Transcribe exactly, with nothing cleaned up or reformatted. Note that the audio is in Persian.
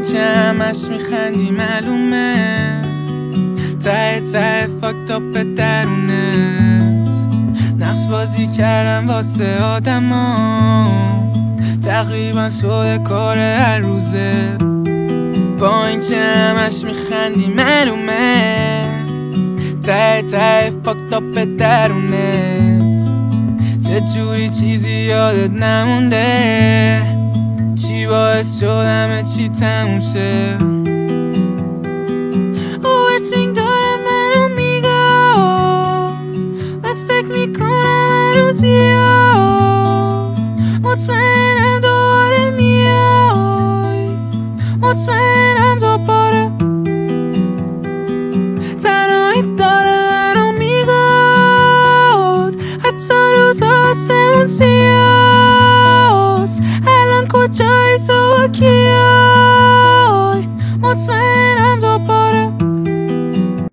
که همش میخندی معلومه، ته ته فاکت اپ درونت. نقش بازی کردم واسه آدما، تقریبا شده کار هر روزه. با این که همش میخندی معلومه، ته ته فاکت اپ درونت. چه جوری چیزی یادت نمونده، چی باعث شد همه چی تموم شه. اوورچینگ داره منو میگم، بد فکر میکنم هر روزیا. مطمئنم دوباره میای، مطمئنم دوباره. تنهایی داره منو میگاد، حتی روزا آسمون سیاست. الان کجایی تو کیای؟ مطمئن